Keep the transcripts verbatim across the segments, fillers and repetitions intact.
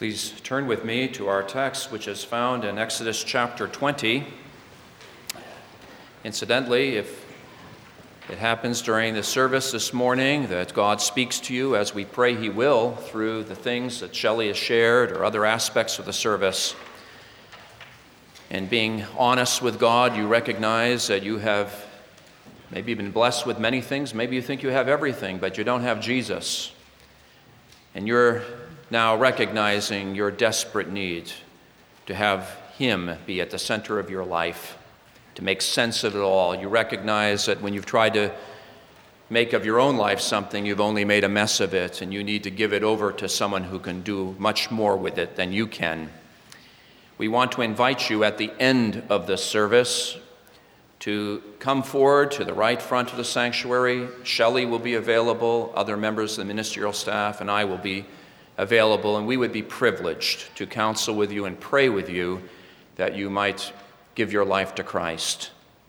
Please turn with me to our text, which is found in Exodus chapter twenty. Incidentally, if it happens during the service this morning that God speaks to you, as we pray he will, through the things that Shelley has shared or other aspects of the service, and being honest with God, you recognize that you have maybe been blessed with many things. Maybe you think you have everything, but you don't have Jesus. And you're now recognizing your desperate need to have him be at the center of your life, to make sense of it all. You recognize that when you've tried to make of your own life something, you've only made a mess of it, and you need to give it over to someone who can do much more with it than you can. We want to invite you at the end of the service to come forward to the right front of the sanctuary. Shelley will be available, other members of the ministerial staff, and I will be available, and we would be privileged to counsel with you and pray with you that you might give your life to Christ.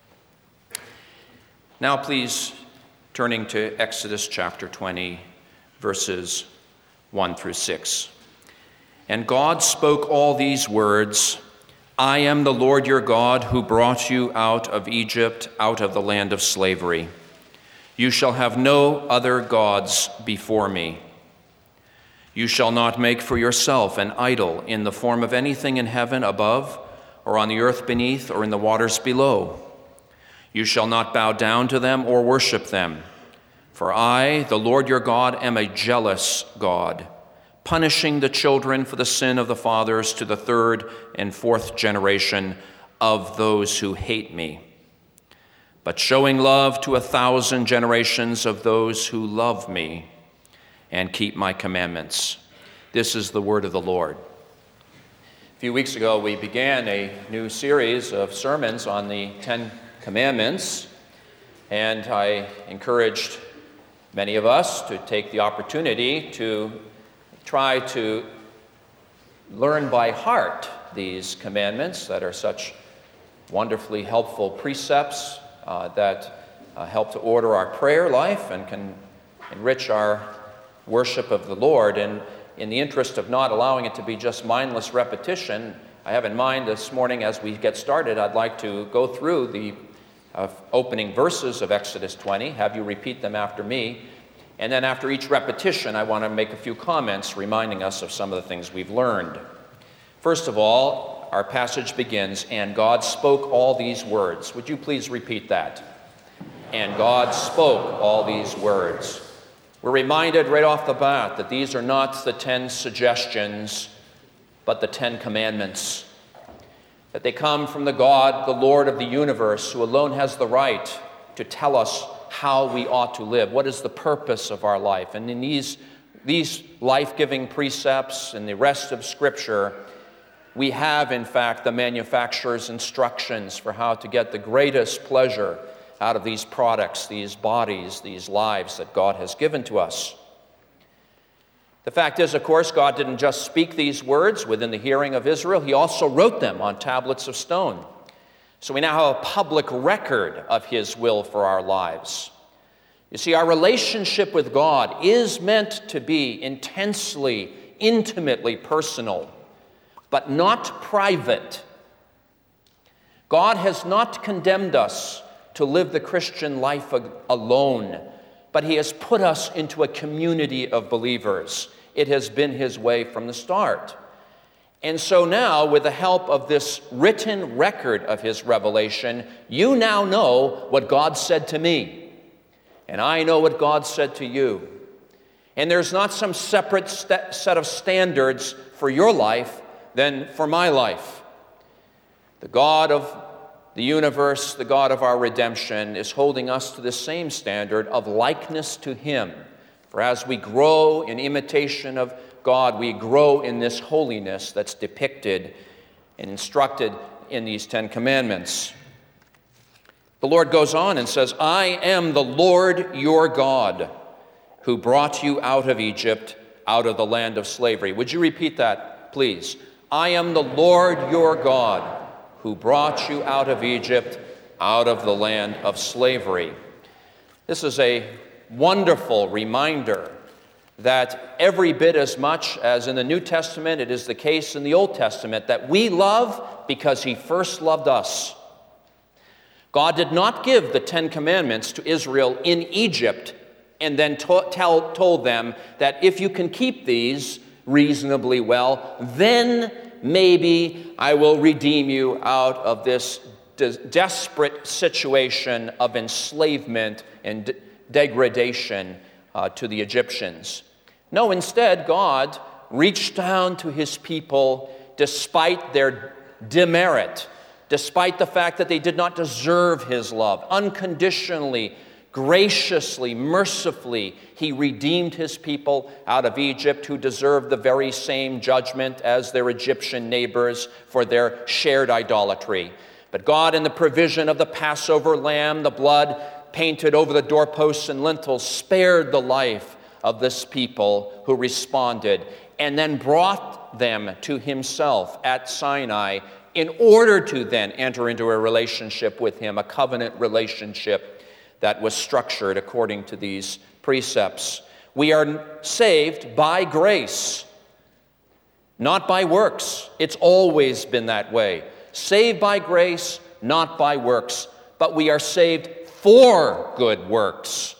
Now please, turning to Exodus chapter twenty, verses one through six. And God spoke all these words, I am the Lord your God who brought you out of Egypt, out of the land of slavery. You shall have no other gods before me. You shall not make for yourself an idol in the form of anything in heaven above, or on the earth beneath, or in the waters below. You shall not bow down to them or worship them. For I, the Lord your God, am a jealous God, punishing the children for the sin of the fathers to the third and fourth generation of those who hate me, but showing love to a thousand generations of those who love me and keep my commandments. This is the word of the Lord. A few weeks ago, we began a new series of sermons on the Ten Commandments, and I encouraged many of us to take the opportunity to try to learn by heart these commandments that are such wonderfully helpful precepts uh, that uh, help to order our prayer life and can enrich our worship of the Lord. And in the interest of not allowing it to be just mindless repetition, I have in mind this morning as we get started, I'd like to go through the uh, opening verses of Exodus twenty, have you repeat them after me, and then after each repetition, I want to make a few comments reminding us of some of the things we've learned. First of all, our passage begins, and God spoke all these words. Would you please repeat that? And God spoke all these words. We're reminded right off the bat that these are not the ten suggestions, but the Ten Commandments. That they come from the God, the Lord of the universe, who alone has the right to tell us how we ought to live. What is the purpose of our life? And in these, these life-giving precepts and the rest of Scripture, we have, in fact, the manufacturer's instructions for how to get the greatest pleasure out of these products, these bodies, these lives that God has given to us. The fact is, of course, God didn't just speak these words within the hearing of Israel. He also wrote them on tablets of stone. So we now have a public record of his will for our lives. You see, our relationship with God is meant to be intensely, intimately personal, but not private. God has not condemned us to live the Christian life alone, but he has put us into a community of believers. It has been his way from the start. And so now, with the help of this written record of his revelation, you now know what God said to me, and I know what God said to you. And there's not some separate st- set of standards for your life than for my life. The God of the universe, the God of our redemption, is holding us to the same standard of likeness to him. For as we grow in imitation of God, we grow in this holiness that's depicted and instructed in these Ten Commandments. The Lord goes on and says, I am the Lord your God who brought you out of Egypt, out of the land of slavery. Would you repeat that, please? I am the Lord your God who brought you out of Egypt, out of the land of slavery. This is a wonderful reminder that every bit as much as in the New Testament, it is the case in the Old Testament, that we love because he first loved us. God did not give the Ten Commandments to Israel in Egypt and then to- tell, told them that if you can keep these reasonably well, then maybe I will redeem you out of this de- desperate situation of enslavement and de- degradation uh, to the Egyptians. No, instead, God reached down to his people despite their demerit, despite the fact that they did not deserve his love. Unconditionally, graciously, mercifully, he redeemed his people out of Egypt, who deserved the very same judgment as their Egyptian neighbors for their shared idolatry. But God, in the provision of the Passover lamb, the blood painted over the doorposts and lintels, spared the life of this people who responded, and then brought them to himself at Sinai in order to then enter into a relationship with him, a covenant relationship that was structured according to these precepts. We are saved by grace, not by works. It's always been that way. Saved by grace, not by works, but we are saved for good works.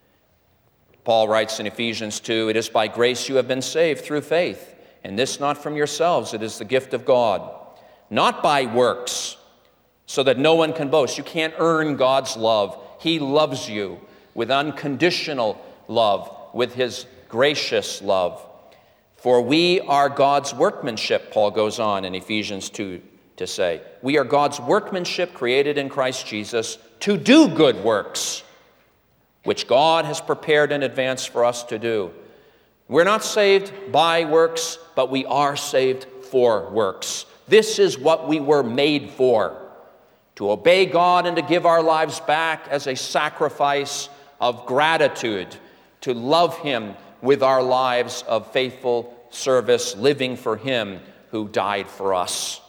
Paul writes in Ephesians two, "It is by grace you have been saved through faith, and this not from yourselves, it is the gift of God, not by works, so that no one can boast." You can't earn God's love. He loves you with unconditional love, with his gracious love. For we are God's workmanship, Paul goes on in Ephesians two to say. We are God's workmanship created in Christ Jesus to do good works, which God has prepared in advance for us to do. We're not saved by works, but we are saved for works. This is what we were made for, to obey God and to give our lives back as a sacrifice of gratitude, to love him with our lives of faithful service, living for him who died for us.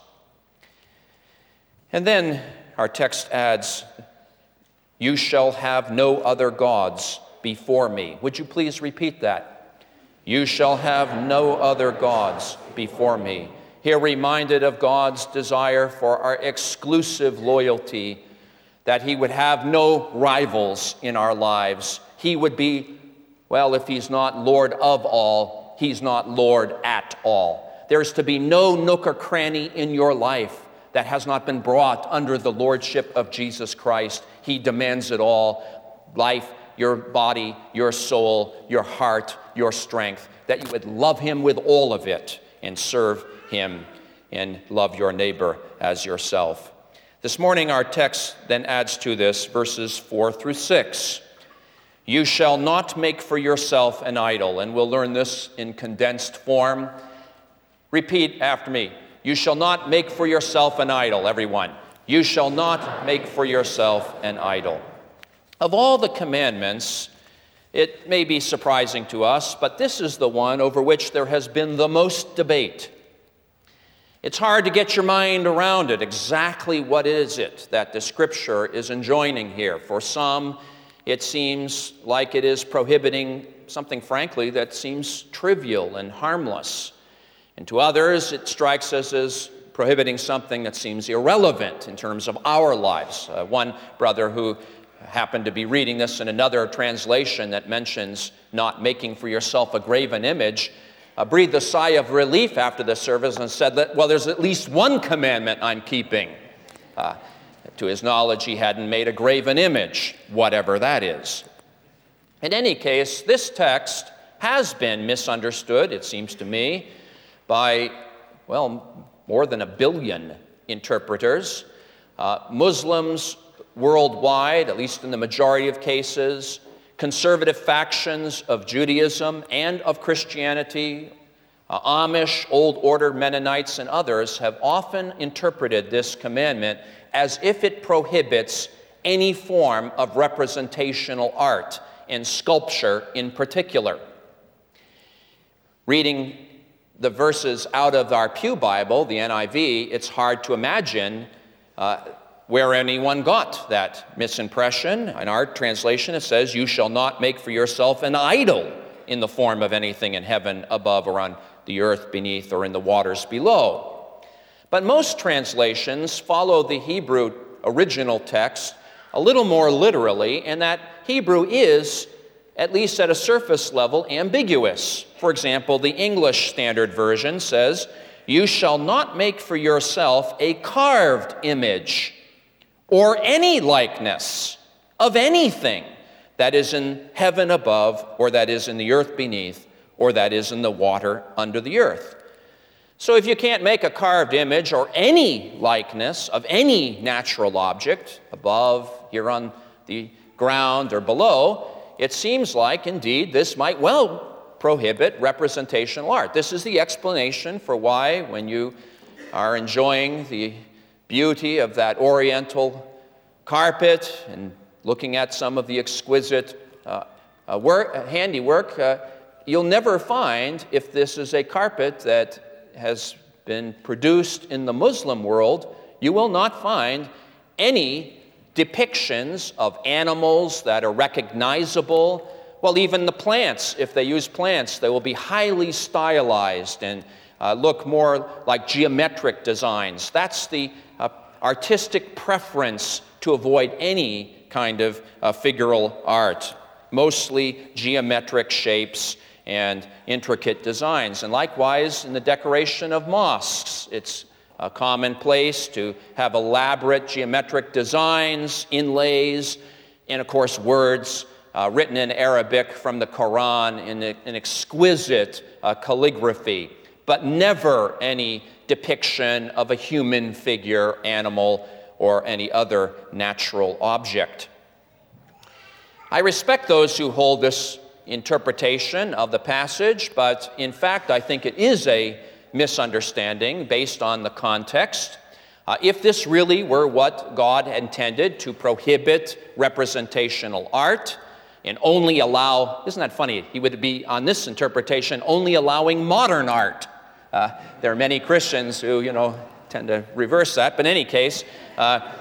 And then our text adds, "You shall have no other gods before me." Would you please repeat that? "You shall have no other gods before me." Here reminded of God's desire for our exclusive loyalty, that he would have no rivals in our lives. He would be, well, if he's not Lord of all, he's not Lord at all. There's to be no nook or cranny in your life that has not been brought under the lordship of Jesus Christ. He demands it all: life, your body, your soul, your heart, your strength, that you would love him with all of it and serve him and love your neighbor as yourself. This morning our text then adds to this verses four through six. "You shall not make for yourself an idol," and we'll learn this in condensed form. Repeat after me. "You shall not make for yourself an idol," everyone. "You shall not make for yourself an idol." Of all the commandments, it may be surprising to us, but this is the one over which there has been the most debate. It's hard to get your mind around it. Exactly what is it that the Scripture is enjoining here? For some, it seems like it is prohibiting something, frankly, that seems trivial and harmless. And to others, it strikes us as prohibiting something that seems irrelevant in terms of our lives. Uh, one brother who happened to be reading this in another translation that mentions not making for yourself a graven image, uh, breathed a sigh of relief after the service and said that, well, there's at least one commandment I'm keeping. Uh, to his knowledge, he hadn't made a graven image, whatever that is. In any case, this text has been misunderstood, it seems to me, by, well, more than a billion interpreters. Uh, Muslims worldwide, at least in the majority of cases, conservative factions of Judaism and of Christianity, uh, Amish, Old Order Mennonites, and others have often interpreted this commandment as if it prohibits any form of representational art, and sculpture in particular. Reading the verses out of our Pew Bible, the N I V, it's hard to imagine uh, where anyone got that misimpression. In our translation, it says, "You shall not make for yourself an idol in the form of anything in heaven above or on the earth beneath or in the waters below. But most translations follow the Hebrew original text a little more literally, and that Hebrew is, at least at a surface level, ambiguous. For example, the English Standard Version says, "You shall not make for yourself a carved image or any likeness of anything that is in heaven above, or that is in the earth beneath, or that is in the water under the earth." So if you can't make a carved image or any likeness of any natural object above, here on the ground, or below, it seems like, indeed, this might well prohibit representational art. This is the explanation for why, when you are enjoying the beauty of that oriental carpet and looking at some of the exquisite uh, uh, work, uh, handiwork, uh, you'll never find, if this is a carpet that has been produced in the Muslim world, you will not find any depictions of animals that are recognizable. Well, even the plants, if they use plants, they will be highly stylized and uh, look more like geometric designs. That's the uh, artistic preference to avoid any kind of uh, figural art, mostly geometric shapes and intricate designs. And likewise, in the decoration of mosques, it's a commonplace to have elaborate geometric designs, inlays, and of course words uh, written in Arabic from the Quran in an exquisite uh, calligraphy, but never any depiction of a human figure, animal, or any other natural object. I respect those who hold this interpretation of the passage, but in fact, I think it is a misunderstanding based on the context. Uh, if this really were what God intended, to prohibit representational art and only allow, isn't that funny, he would be, on this interpretation, only allowing modern art. Uh, there are many Christians who, you know, tend to reverse that, but in any case, uh,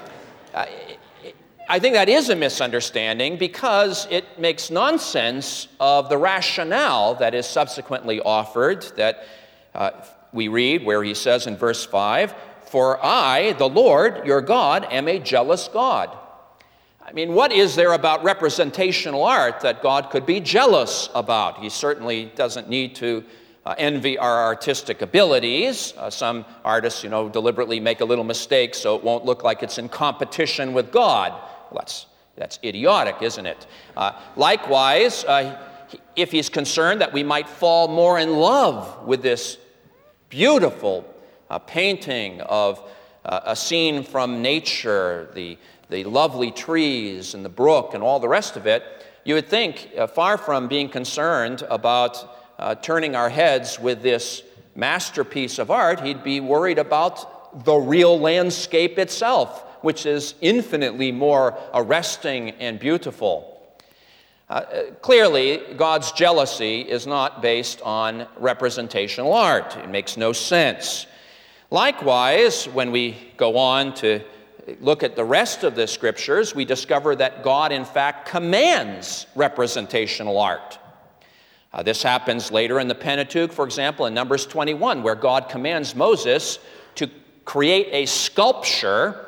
I think that is a misunderstanding because it makes nonsense of the rationale that is subsequently offered, that uh, we read where he says in verse five, "For I, the Lord, your God, am a jealous God." I mean, what is there about representational art that God could be jealous about? He certainly doesn't need to uh, envy our artistic abilities. Uh, some artists, you know, deliberately make a little mistake so it won't look like it's in competition with God. Well, that's, that's idiotic, isn't it? Uh, likewise, uh, if he's concerned that we might fall more in love with this beautiful uh, painting of uh, a scene from nature, the, the lovely trees and the brook and all the rest of it, you would think, uh, far from being concerned about uh, turning our heads with this masterpiece of art, he'd be worried about the real landscape itself, which is infinitely more arresting and beautiful. Uh, clearly, God's jealousy is not based on representational art. It makes no sense. Likewise, when we go on to look at the rest of the scriptures, we discover that God, in fact, commands representational art. Uh, this happens later in the Pentateuch, for example, in Numbers twenty-one, where God commands Moses to create a sculpture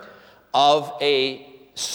of a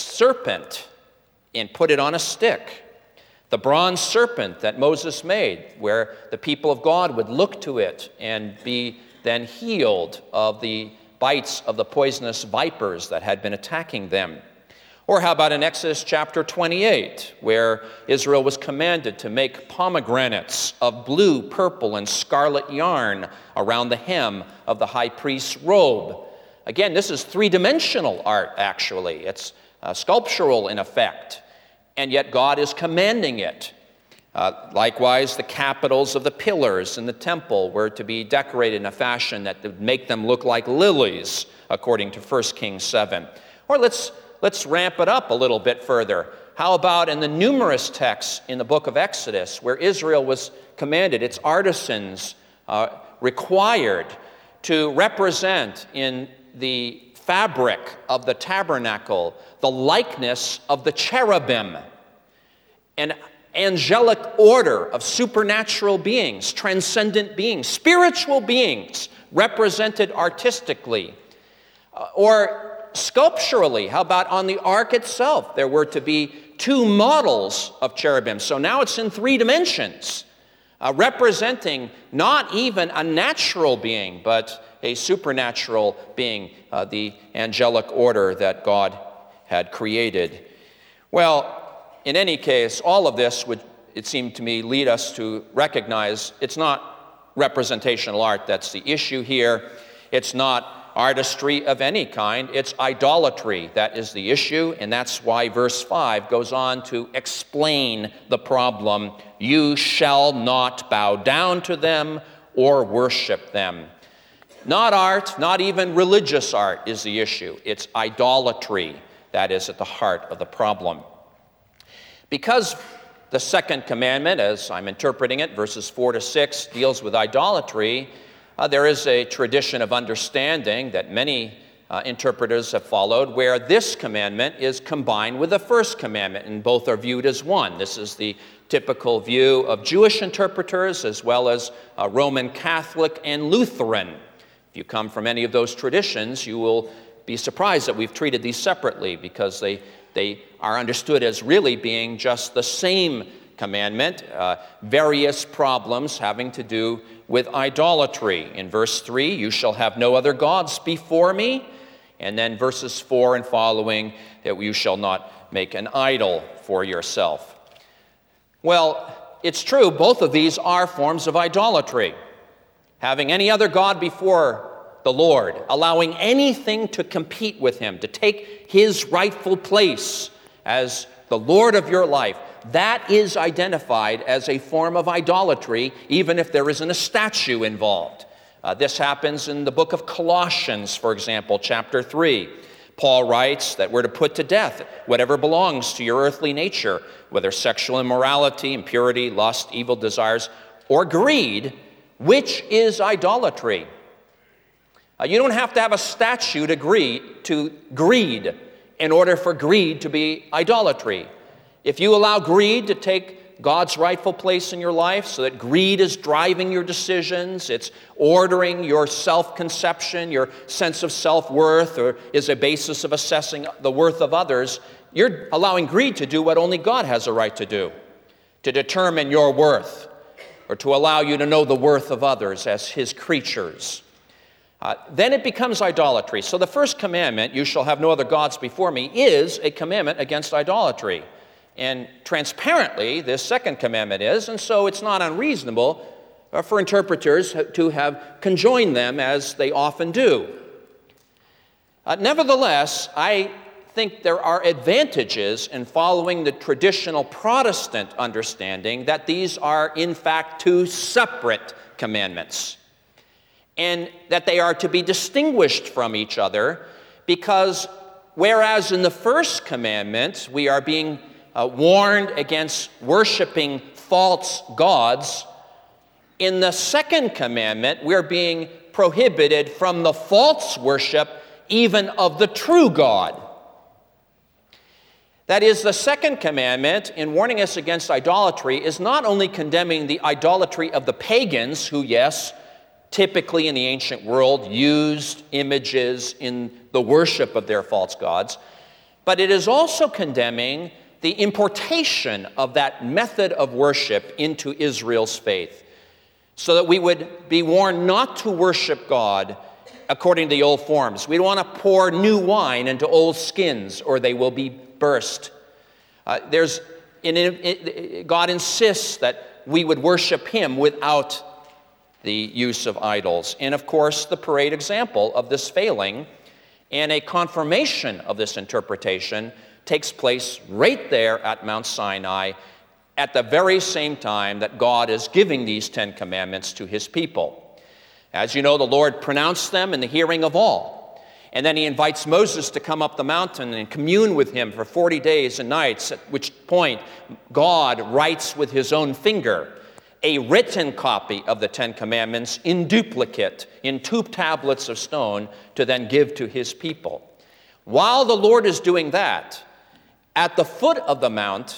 serpent and put it on a stick. The bronze serpent that Moses made, where the people of God would look to it and be then healed of the bites of the poisonous vipers that had been attacking them. Or how about in Exodus chapter twenty-eight, where Israel was commanded to make pomegranates of blue, purple, and scarlet yarn around the hem of the high priest's robe. Again, this is three-dimensional art, actually. It's uh, sculptural in effect, and yet God is commanding it. Uh, likewise, the capitals of the pillars in the temple were to be decorated in a fashion that would make them look like lilies, according to First Kings seven. Or let's, let's ramp it up a little bit further. How about in the numerous texts in the book of Exodus, where Israel was commanded, its artisans uh, required to represent in the fabric of the tabernacle the likeness of the cherubim. And angelic order of supernatural beings, transcendent beings, spiritual beings represented artistically. Uh, or sculpturally, how about on the ark itself? There were to be two models of cherubim. So now it's in three dimensions, uh, representing not even a natural being, but a supernatural being, uh, the angelic order that God had created. Well, in any case, all of this would, it seemed to me, lead us to recognize it's not representational art that's the issue here. It's not artistry of any kind. It's idolatry that is the issue, and that's why verse five goes on to explain the problem. You shall not bow down to them or worship them. Not art, not even religious art is the issue. It's idolatry that is at the heart of the problem. Because the second commandment, as I'm interpreting it, verses four to six, deals with idolatry, uh, there is a tradition of understanding that many uh, interpreters have followed where this commandment is combined with the first commandment, and both are viewed as one. This is the typical view of Jewish interpreters as well as uh, Roman Catholic and Lutheran. If you come from any of those traditions, you will be surprised that we've treated these separately, because they, they are understood as really being just the same commandment, uh, various problems having to do with idolatry. In verse three, you shall have no other gods before me. And then verses four and following, that you shall not make an idol for yourself. Well, it's true, both of these are forms of idolatry. Having any other god before the Lord, allowing anything to compete with him, to take his rightful place as the Lord of your life, that is identified as a form of idolatry, even if there isn't a statue involved. Uh, this happens in the book of Colossians, for example, chapter three. Paul writes that we're to put to death whatever belongs to your earthly nature, whether sexual immorality, impurity, lust, evil desires, or greed, which is idolatry. Uh, you don't have to have a statue to greed, to greed in order for greed to be idolatry. If you allow greed to take God's rightful place in your life so that greed is driving your decisions, it's ordering your self-conception, your sense of self-worth, or is a basis of assessing the worth of others, you're allowing greed to do what only God has a right to do, to determine your worth, or to allow you to know the worth of others as his creatures. Uh, then it becomes idolatry. So the first commandment, you shall have no other gods before me, is a commandment against idolatry. And transparently, this second commandment is, and so it's not unreasonable for interpreters to have conjoined them as they often do. Uh, nevertheless, I think there are advantages in following the traditional Protestant understanding that these are, in fact, two separate commandments, and that they are to be distinguished from each other, because whereas in the first commandment we are being uh, warned against worshiping false gods, in the second commandment we're being prohibited from the false worship even of the true God. That is, the second commandment, in warning us against idolatry, is not only condemning the idolatry of the pagans, who, yes, typically in the ancient world used images in the worship of their false gods, but it is also condemning the importation of that method of worship into Israel's faith, so that we would be warned not to worship God according to the old forms. We don't want to pour new wine into old skins, or they will be burst. Uh, there's, in, in, God insists that we would worship him without the use of idols. And of course, the parade example of this failing and a confirmation of this interpretation takes place right there at Mount Sinai, at the very same time that God is giving these Ten Commandments to his people. As you know, the Lord pronounced them in the hearing of all. And then he invites Moses to come up the mountain and commune with him for forty days and nights, at which point God writes with his own finger a written copy of the Ten Commandments in duplicate, in two tablets of stone, to then give to his people. While the Lord is doing that, at the foot of the mount,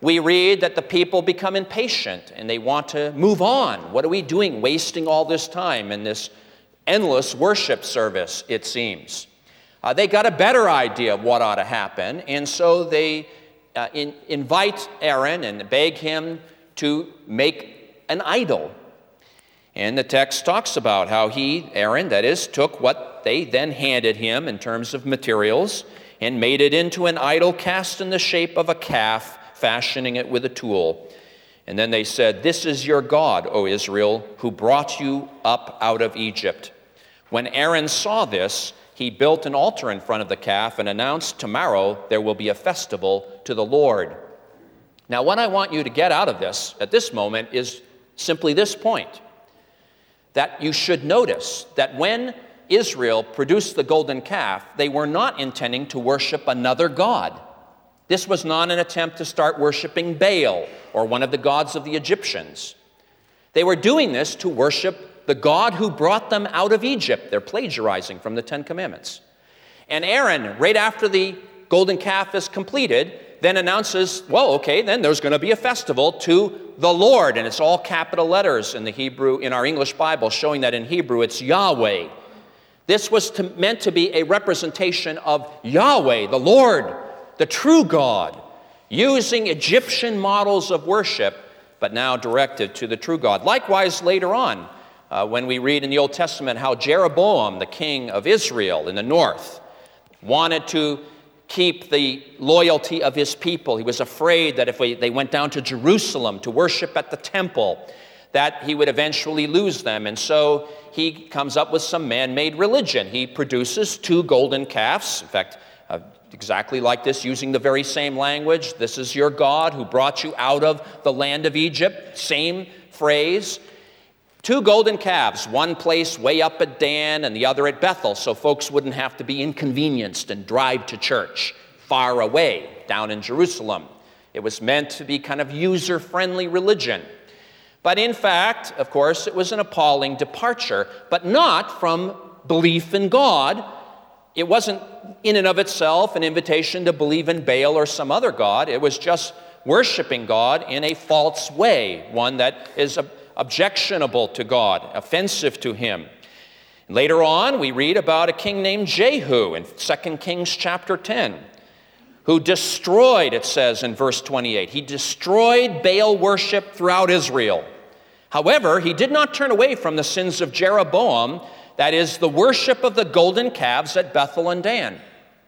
we read that the people become impatient and they want to move on. What are we doing, wasting all this time in this endless worship service, it seems? Uh, they got a better idea of what ought to happen, and so they uh, in, invite Aaron and beg him to make an idol. And the text talks about how he, Aaron, that is, took what they then handed him in terms of materials and made it into an idol cast in the shape of a calf, fashioning it with a tool. And then they said, "This is your God, O Israel, who brought you up out of Egypt." When Aaron saw this, he built an altar in front of the calf and announced, "Tomorrow there will be a festival to the Lord." Now, what I want you to get out of this at this moment is simply this point, that you should notice that when Israel produced the golden calf, they were not intending to worship another god. This was not an attempt to start worshiping Baal or one of the gods of the Egyptians. They were doing this to worship the God who brought them out of Egypt. They're plagiarizing from the Ten Commandments. And Aaron, right after the golden calf is completed, then announces, well, okay, then there's going to be a festival to the Lord. And it's all capital letters in the Hebrew, in our English Bible, showing that in Hebrew it's Yahweh. This was to, meant to be a representation of Yahweh, the Lord, the true God, using Egyptian models of worship, but now directed to the true God. Likewise, later on, uh, when we read in the Old Testament how Jeroboam, the king of Israel in the north, wanted to keep the loyalty of his people. He was afraid that if we, they went down to Jerusalem to worship at the temple, that he would eventually lose them. And so he comes up with some man-made religion. He produces two golden calves, in fact, uh, exactly like this, using the very same language. "This is your God who brought you out of the land of Egypt." Same phrase. Two golden calves, one place way up at Dan and the other at Bethel, so folks wouldn't have to be inconvenienced and drive to church far away down in Jerusalem. It was meant to be kind of user-friendly religion. But in fact, of course, it was an appalling departure, but not from belief in God. It wasn't in and of itself an invitation to believe in Baal or some other god. It was just worshiping God in a false way, one that is objectionable to God, offensive to him. Later on, we read about a king named Jehu in Second Kings chapter ten, who destroyed, it says in verse twenty-eight, he destroyed Baal worship throughout Israel. However, he did not turn away from the sins of Jeroboam, that is, the worship of the golden calves at Bethel and Dan.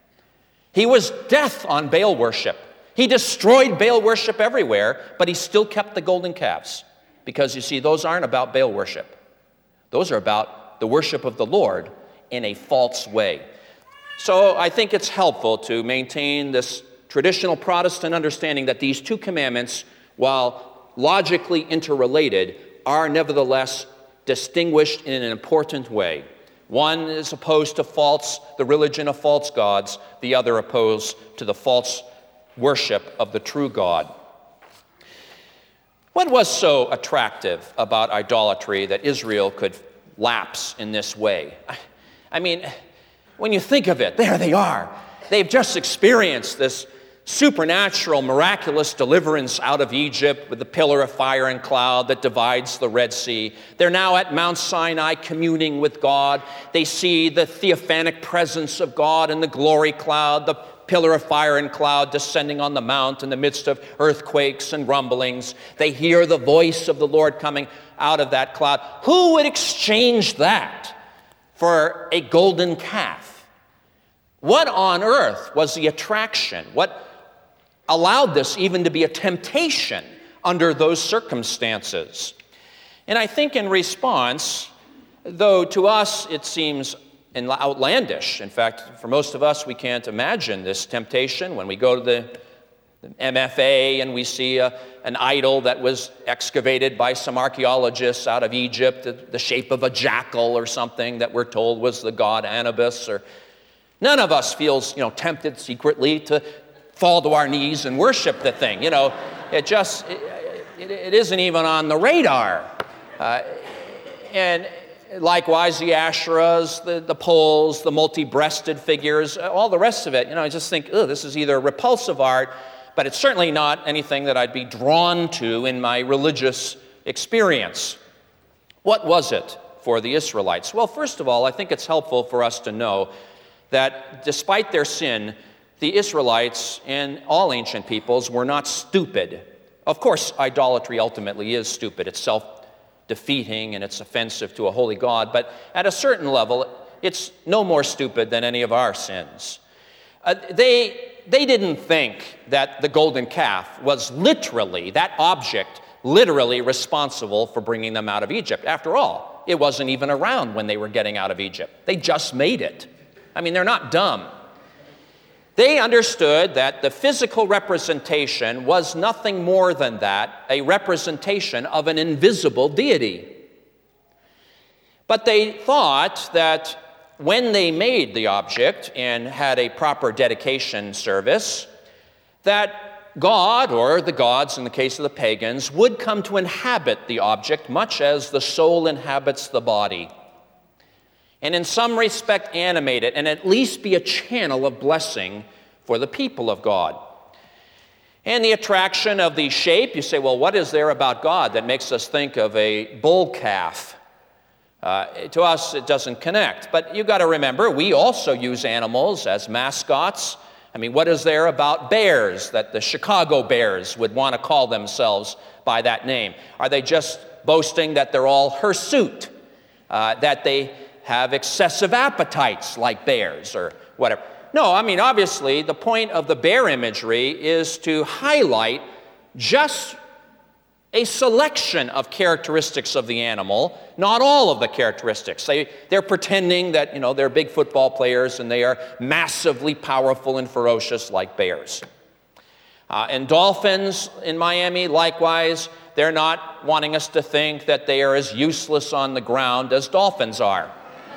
He was death on Baal worship. He destroyed Baal worship everywhere, but he still kept the golden calves. Because, you see, those aren't about Baal worship. Those are about the worship of the Lord in a false way. So I think it's helpful to maintain this traditional Protestant understanding that these two commandments, while logically interrelated, are nevertheless distinguished in an important way. One is opposed to false, the religion of false gods, the other opposed to the false worship of the true God. What was so attractive about idolatry that Israel could lapse in this way? I mean, when you think of it, there they are. They've just experienced this supernatural, miraculous deliverance out of Egypt with the pillar of fire and cloud that divides the Red Sea. They're now at Mount Sinai communing with God. They see the theophanic presence of God in the glory cloud, the pillar of fire and cloud descending on the mount in the midst of earthquakes and rumblings. They hear the voice of the Lord coming out of that cloud. Who would exchange that for a golden calf? What on earth was the attraction? What allowed this even to be a temptation under those circumstances? And I think in response, though to us it seems outlandish. In fact, for most of us, we can't imagine this temptation. When we go to the M F A and we see a, an idol that was excavated by some archaeologists out of Egypt, the, the shape of a jackal or something that we're told was the god Anubis, or none of us feels, you know, tempted secretly to fall to our knees and worship the thing. You know, it just, it, it, it isn't even on the radar. Uh, and likewise, the Asherahs, the, the poles, the multi-breasted figures, all the rest of it, you know, I just think, oh, this is either repulsive art, but it's certainly not anything that I'd be drawn to in my religious experience. What was it for the Israelites? Well, first of all, I think it's helpful for us to know that despite their sin, the Israelites and all ancient peoples were not stupid. Of course, idolatry ultimately is stupid. It's self-defeating and it's offensive to a holy God, but at a certain level, it's no more stupid than any of our sins. Uh, they, they didn't think that the golden calf was literally, that object, literally responsible for bringing them out of Egypt. After all, it wasn't even around when they were getting out of Egypt. They just made it. I mean, they're not dumb. They understood that the physical representation was nothing more than that, a representation of an invisible deity. But they thought that when they made the object and had a proper dedication service, that God, or the gods in the case of the pagans, would come to inhabit the object much as the soul inhabits the body, and in some respect animate it, and at least be a channel of blessing for the people of God. And the attraction of the shape, you say, well, what is there about God that makes us think of a bull calf? Uh, to us, it doesn't connect. But you've got to remember, we also use animals as mascots. I mean, what is there about bears that the Chicago Bears would want to call themselves by that name? Are they just boasting that they're all hirsute, uh, that they have excessive appetites like bears or whatever? No, I mean, obviously, the point of the bear imagery is to highlight just a selection of characteristics of the animal, not all of the characteristics. They, they're pretending that, you know, they're big football players and they are massively powerful and ferocious like bears. Uh, and dolphins in Miami, likewise, they're not wanting us to think that they are as useless on the ground as dolphins are.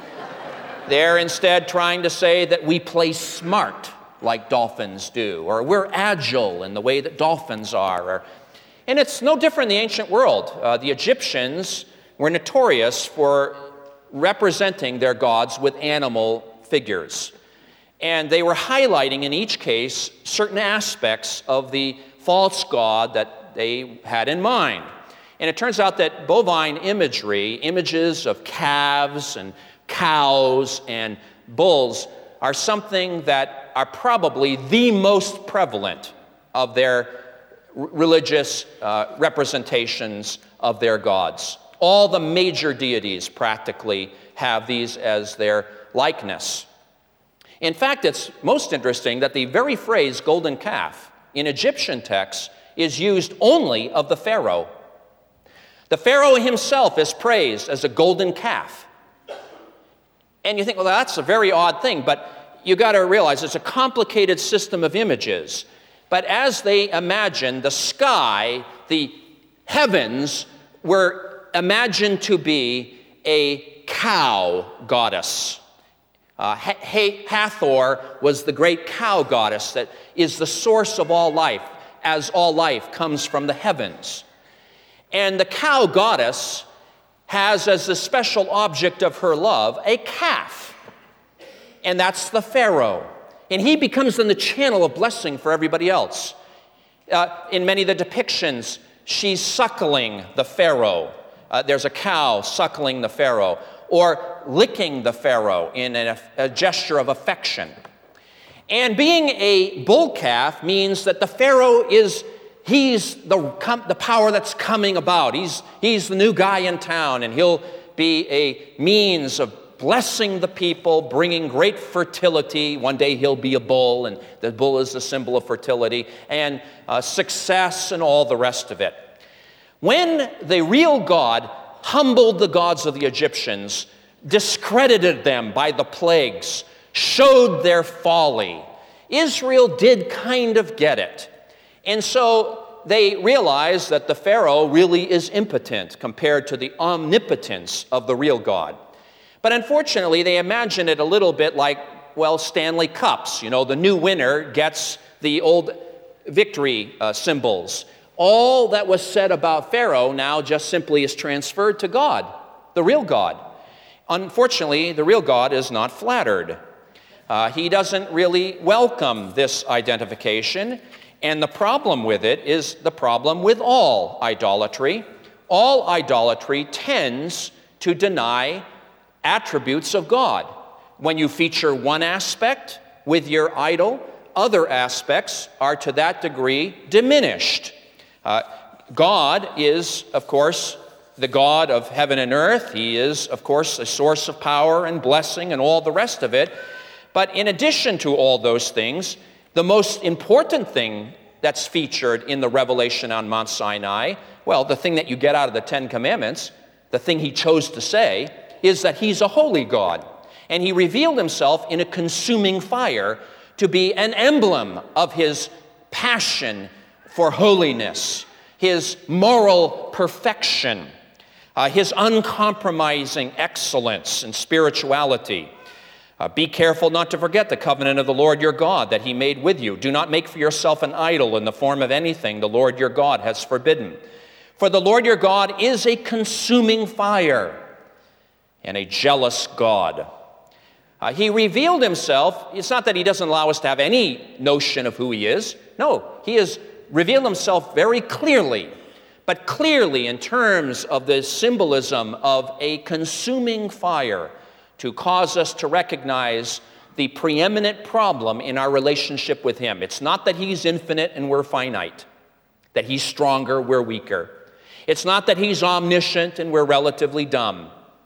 They're instead trying to say that we play smart like dolphins do, or we're agile in the way that dolphins are, or And it's no different in the ancient world. Uh, the Egyptians were notorious for representing their gods with animal figures. And they were highlighting in each case certain aspects of the false god that they had in mind. And it turns out that bovine imagery, images of calves and cows and bulls, are something that are probably the most prevalent of their religious uh, representations of their gods. All the major deities practically have these as their likeness. In fact, it's most interesting that the very phrase golden calf in Egyptian texts is used only of the Pharaoh. The Pharaoh himself is praised as a golden calf. And you think, well, that's a very odd thing, but you got to realize it's a complicated system of images. But as they imagined, the sky, the heavens, were imagined to be a cow goddess. Uh, Hathor was the great cow goddess that is the source of all life, as all life comes from the heavens. And the cow goddess has as the special object of her love a calf, and that's the Pharaoh. And he becomes then the channel of blessing for everybody else. Uh, in many of the depictions, she's suckling the Pharaoh. Uh, there's a cow suckling the Pharaoh, or licking the Pharaoh in a, a gesture of affection. And being a bull calf means that the Pharaoh is, he's the, the power that's coming about. He's, he's the new guy in town, and he'll be a means of blessing the people, bringing great fertility. One day he'll be a bull, and the bull is the symbol of fertility, and uh, success and all the rest of it. When the real God humbled the gods of the Egyptians, discredited them by the plagues, showed their folly, Israel did kind of get it. And so they realized that the Pharaoh really is impotent compared to the omnipotence of the real God. But unfortunately, they imagine it a little bit like, well, Stanley Cups. You know, the new winner gets the old victory uh, symbols. All that was said about Pharaoh now just simply is transferred to God, the real God. Unfortunately, the real God is not flattered. Uh, he doesn't really welcome this identification, And the problem with it is the problem with all idolatry. All idolatry tends to deny attributes of God. When you feature one aspect with your idol, other aspects are to that degree diminished. Uh, God is, of course, the God of heaven and earth. He is, of course, a source of power and blessing and all the rest of it. But in addition to all those things, the most important thing that's featured in the revelation on Mount Sinai, well, the thing that you get out of the Ten Commandments, the thing he chose to say, is that he's a holy God. And he revealed himself in a consuming fire to be an emblem of his passion for holiness, his moral perfection, uh, his uncompromising excellence and spirituality. Uh, be careful not to forget the covenant of the Lord your God that he made with you. Do not make for yourself an idol in the form of anything the Lord your God has forbidden. For the Lord your God is a consuming fire and a jealous God. Uh, he revealed himself. It's not that he doesn't allow us to have any notion of who he is. No, he has revealed himself very clearly, but clearly in terms of the symbolism of a consuming fire to cause us to recognize the preeminent problem in our relationship with him. It's not that he's infinite and we're finite, that he's stronger, we're weaker. It's not that he's omniscient and we're relatively dumb.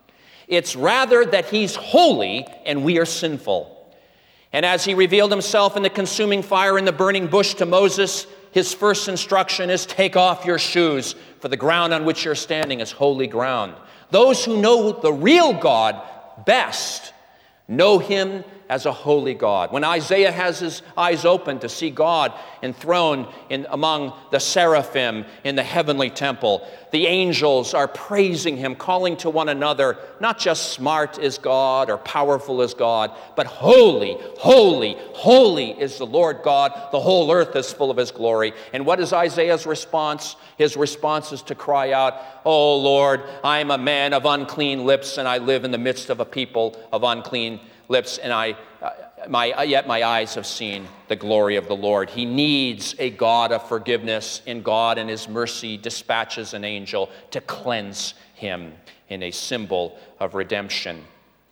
It's rather that he's holy and we are sinful. And as he revealed himself in the consuming fire in the burning bush to Moses, his first instruction is, take off your shoes, for the ground on which you're standing is holy ground. Those who know the real God best know him as a holy God. When Isaiah has his eyes open to see God enthroned in among the seraphim in the heavenly temple, the angels are praising him, calling to one another, not just smart is God or powerful is God, but holy, holy, holy is the Lord God. The whole earth is full of his glory. And what is Isaiah's response? His response is to cry out, "Oh Lord, I am a man of unclean lips, and I live in the midst of a people of unclean lips, and I, uh, my, yet my eyes have seen the glory of the Lord." He needs a God of forgiveness, and God in his mercy dispatches an angel to cleanse him in a symbol of redemption.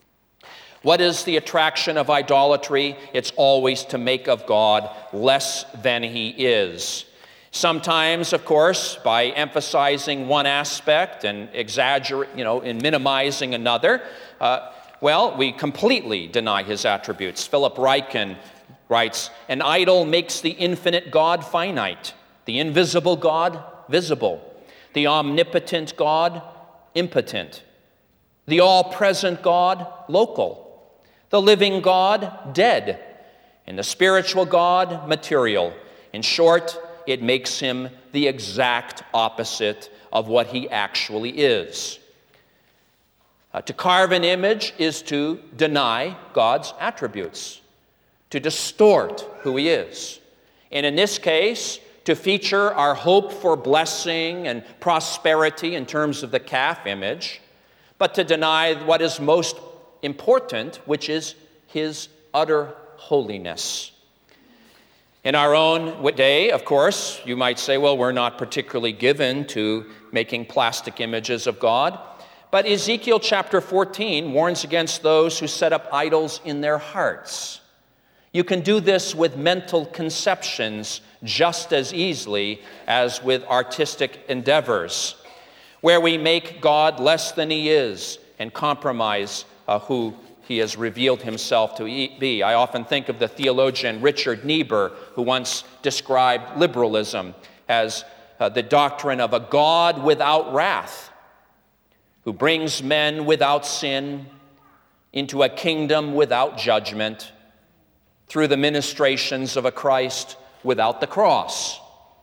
What is the attraction of idolatry? It's always to make of God less than he is. Sometimes, of course, by emphasizing one aspect and exaggerating, you know, and minimizing another, uh, well, we completely deny his attributes. Philip Ryken writes, "An idol makes the infinite God finite, the invisible God visible, the omnipotent God impotent, the all-present God local, the living God dead, and the spiritual God material. In short, it makes him the exact opposite of what he actually is." Uh, to carve an image is to deny God's attributes, to distort who he is. And in this case, to feature our hope for blessing and prosperity in terms of the calf image, but to deny what is most important, which is his utter holiness. In our own day, of course, you might say, well, we're not particularly given to making plastic images of God. But Ezekiel chapter fourteen warns against those who set up idols in their hearts. You can do this with mental conceptions just as easily as with artistic endeavors, where we make God less than he is and compromise uh, who he has revealed himself to be. I often think of the theologian Richard Niebuhr, who once described liberalism as uh, the doctrine of a God without wrath, who brings men without sin into a kingdom without judgment through the ministrations of a Christ without the cross.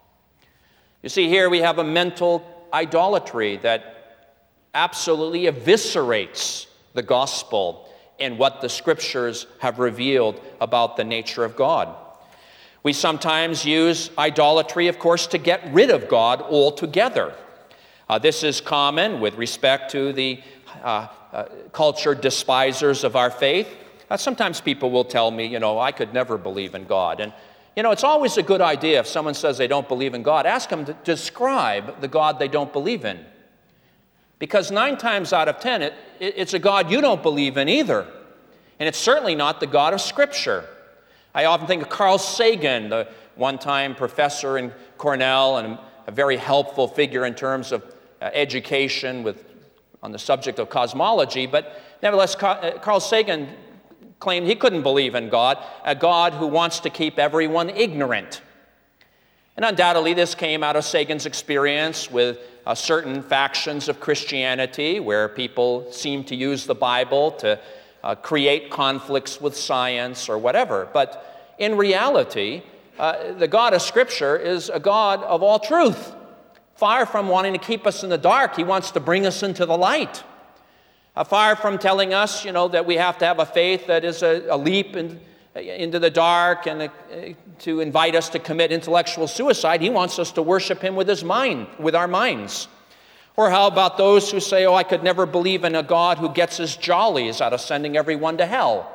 You see, here we have a mental idolatry that absolutely eviscerates the gospel and what the scriptures have revealed about the nature of God. We sometimes use idolatry, of course, to get rid of God altogether. Uh, this is common with respect to the uh, uh, cultured despisers of our faith. Uh, sometimes people will tell me, you know, I could never believe in God. And, You know, it's always a good idea if someone says they don't believe in God, ask them to describe the God they don't believe in. Because nine times out of ten, it, it, it's a God you don't believe in either. And it's certainly not the God of Scripture. I often think of Carl Sagan, the one-time professor in Cornell and a very helpful figure in terms of uh, education with, on the subject of cosmology. But nevertheless, Carl Sagan claimed he couldn't believe in God, a God who wants to keep everyone ignorant. And undoubtedly, this came out of Sagan's experience with uh, certain factions of Christianity where people seem to use the Bible to uh, create conflicts with science or whatever. But in reality, uh, the God of Scripture is a God of all truth. Far from wanting to keep us in the dark, he wants to bring us into the light. Uh, far from telling us, you know, that we have to have a faith that is a, a leap in, into the dark and a, to invite us to commit intellectual suicide, he wants us to worship him with his mind, with our minds. Or how about those who say, oh, I could never believe in a God who gets his jollies out of sending everyone to hell.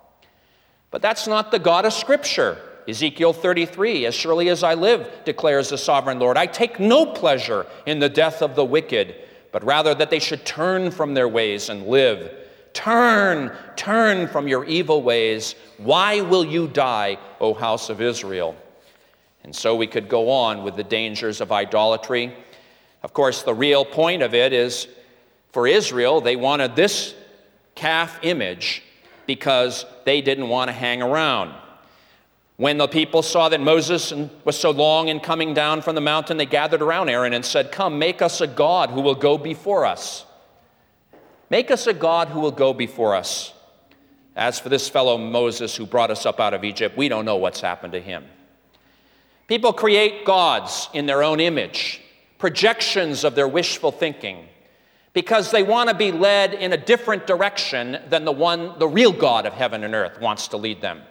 But that's not the God of Scripture. Ezekiel thirty-three, as surely as I live, declares the sovereign Lord, I take no pleasure in the death of the wicked, but rather that they should turn from their ways and live. Turn, turn from your evil ways. Why will you die, O house of Israel? And so we could go on with the dangers of idolatry. Of course, the real point of it is, for Israel, they wanted this calf image because they didn't want to hang around. When the people saw that Moses was so long in coming down from the mountain, they gathered around Aaron and said, come, make us a God who will go before us. Make us a God who will go before us. As for this fellow Moses who brought us up out of Egypt, we don't know what's happened to him. People create gods in their own image, projections of their wishful thinking, because they want to be led in a different direction than the one, the real God of heaven and earth wants to lead them.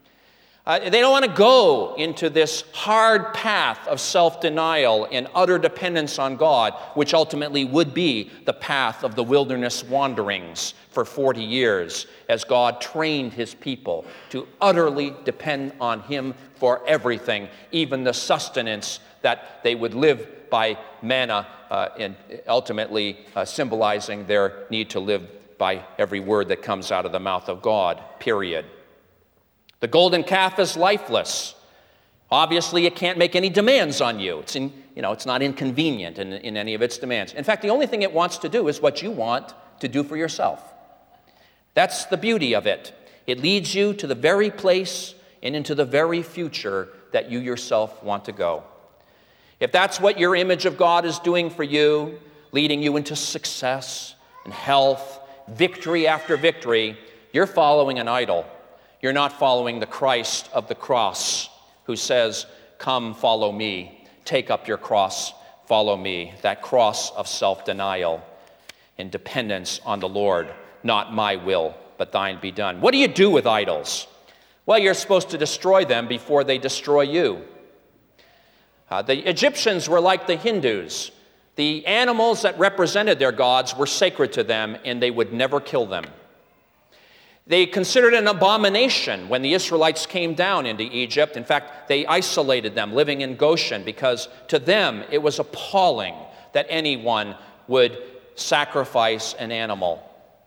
Uh, they don't want to go into this hard path of self-denial and utter dependence on God, which ultimately would be the path of the wilderness wanderings for forty years, as God trained his people to utterly depend on him for everything, even the sustenance that they would live by manna, uh, and ultimately uh, symbolizing their need to live by every word that comes out of the mouth of God, period. The golden calf is lifeless. Obviously, it can't make any demands on you. It's, in, you know, it's not inconvenient in, in any of its demands. In fact, the only thing it wants to do is what you want to do for yourself. That's the beauty of it. It leads you to the very place and into the very future that you yourself want to go. If that's what your image of God is doing for you, leading you into success and health, victory after victory, you're following an idol. You're not following the Christ of the cross who says, come, follow me. Take up your cross, follow me. That cross of self-denial and dependence on the Lord. Not my will, but thine be done. What do you do with idols? Well, you're supposed to destroy them before they destroy you. Uh, the Egyptians were like the Hindus. The animals that represented their gods were sacred to them, and they would never kill them. They considered it an abomination when the Israelites came down into Egypt. In fact, they isolated them, living in Goshen, because to them it was appalling that anyone would sacrifice an animal.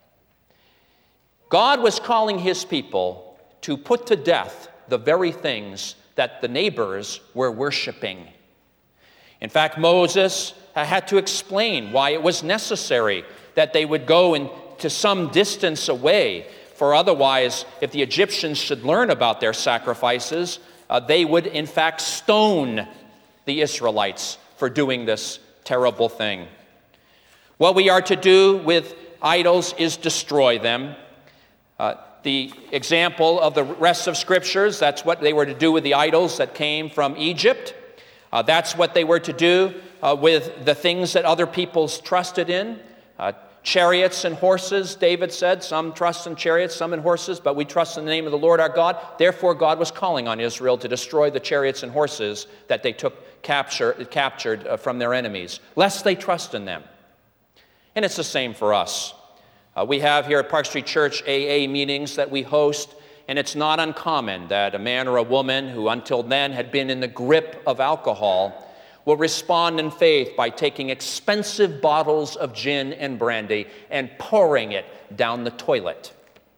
God was calling his people to put to death the very things that the neighbors were worshiping. In fact, Moses had to explain why it was necessary that they would go into some distance away. For otherwise, if the Egyptians should learn about their sacrifices, uh, they would in fact stone the Israelites for doing this terrible thing. What we are to do with idols is destroy them. Uh, the example of the rest of Scriptures, that's what they were to do with the idols that came from Egypt. Uh, that's what they were to do uh, with the things that other peoples trusted in. Uh, Chariots and horses, David said, some trust in chariots, some in horses, but we trust in the name of the Lord our God. Therefore, God was calling on Israel to destroy the chariots and horses that they took capture, captured uh, from their enemies, lest they trust in them. And it's the same for us. Uh, we have here at Park Street Church A A meetings that we host, And it's not uncommon that a man or a woman who until then had been in the grip of alcohol will respond in faith by taking expensive bottles of gin and brandy and pouring it down the toilet.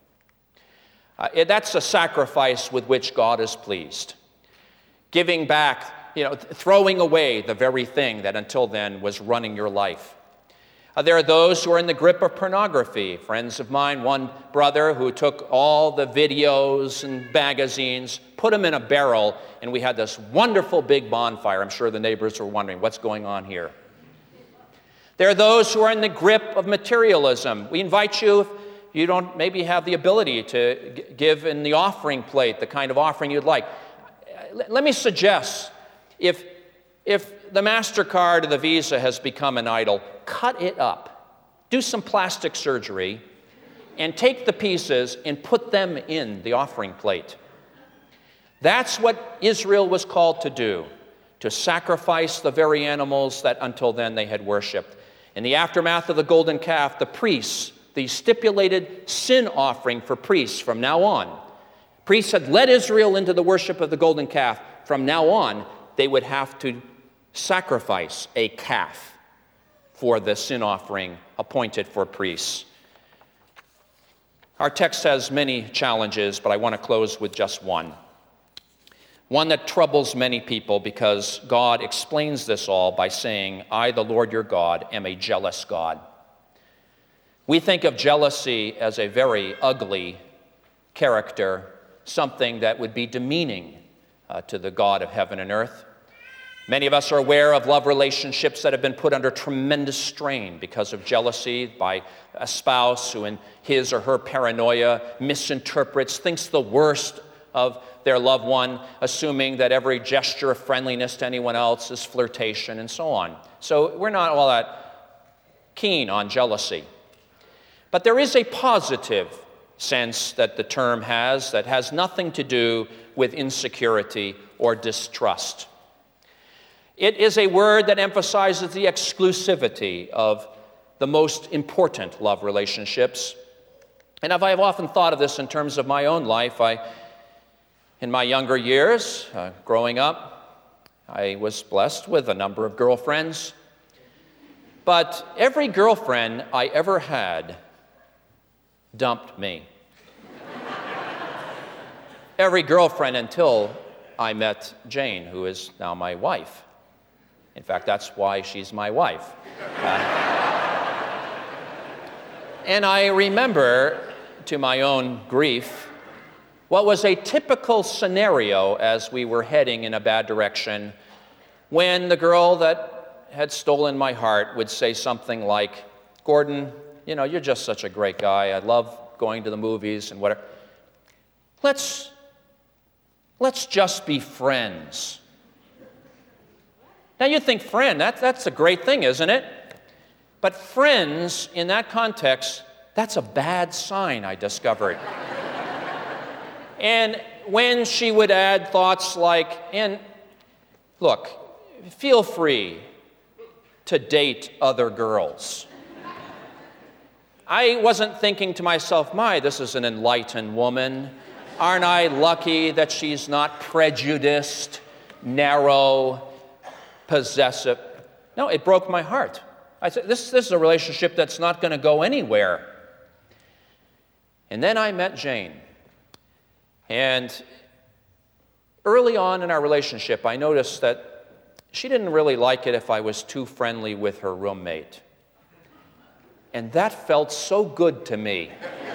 Uh, it, that's a sacrifice with which God is pleased. Giving back, you know, th- throwing away the very thing that until then was running your life. Uh, there are those who are in the grip of pornography. Friends of mine, one brother who took all the videos and magazines, put them in a barrel, and we had this wonderful big bonfire. I'm sure the neighbors were wondering, what's going on here? There are those who are in the grip of materialism. We invite you, if you don't maybe have the ability to g- give in the offering plate the kind of offering you'd like. L- let me suggest, if If the MasterCard or the Visa has become an idol, cut it up. Do some plastic surgery and take the pieces and put them in the offering plate. That's what Israel was called to do, to sacrifice the very animals that until then they had worshipped. In the aftermath of the golden calf, the priests, the stipulated sin offering for priests from now on, priests had led Israel into the worship of the golden calf. From now on, they would have to sacrifice a calf for the sin offering appointed for priests. Our text has many challenges, but I want to close with just one. One that troubles many people because God explains this all by saying, I, the Lord your God, am a jealous God. We think of jealousy as a very ugly character, something that would be demeaning uh, to the God of heaven and earth. Many of us are aware of love relationships that have been put under tremendous strain because of jealousy by a spouse who in his or her paranoia misinterprets, thinks the worst of their loved one, assuming that every gesture of friendliness to anyone else is flirtation and so on. So we're not all that keen on jealousy. But there is a positive sense that the term has that has nothing to do with insecurity or distrust. It is a word that emphasizes the exclusivity of the most important love relationships. And I've often thought of this in terms of my own life. I, in my younger years, uh, growing up, I was blessed with a number of girlfriends. But every girlfriend I ever had dumped me. Every girlfriend until I met Jane, who is now my wife. In fact, that's why she's my wife. Uh, and I remember, to my own grief, what was a typical scenario as we were heading in a bad direction when the girl that had stolen my heart would say something like, Gordon, you know, you're just such a great guy. I love going to the movies and whatever. Let's, let's just be friends. Now you think friend, that, that's a great thing, isn't it? But friends, in that context, that's a bad sign, I discovered. And when she would add thoughts like, and look, feel free to date other girls. I wasn't thinking to myself, my, this is an enlightened woman. Aren't I lucky that she's not prejudiced, narrow, possessive? No, it broke my heart. I said, this, this is a relationship that's not going to go anywhere. And then I met Jane. And early on in our relationship, I noticed that she didn't really like it if I was too friendly with her roommate. And that felt so good to me.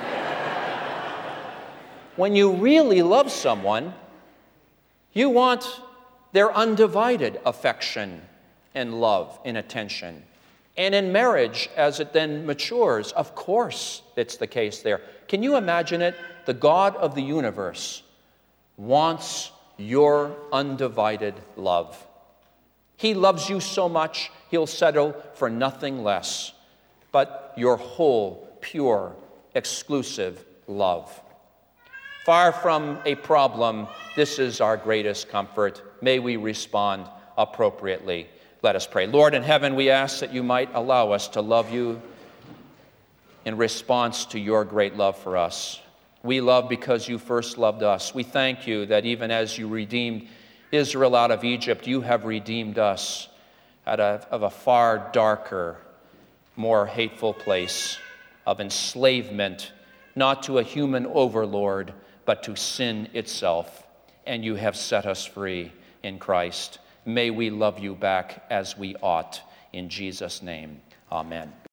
When you really love someone, you want their undivided affection and love and attention. And in marriage, as it then matures, of course it's the case there. Can you imagine it? The God of the universe wants your undivided love. He loves you so much, he'll settle for nothing less but your whole, pure, exclusive love. Far from a problem, this is our greatest comfort. May we respond appropriately. Let us pray. Lord in heaven, we ask that you might allow us to love you in response to your great love for us. We love because you first loved us. We thank you that even as you redeemed Israel out of Egypt, you have redeemed us out of, of a far darker, more hateful place of enslavement, not to a human overlord, but to sin itself. And you have set us free in Christ. May we love you back as we ought. In Jesus' name, amen.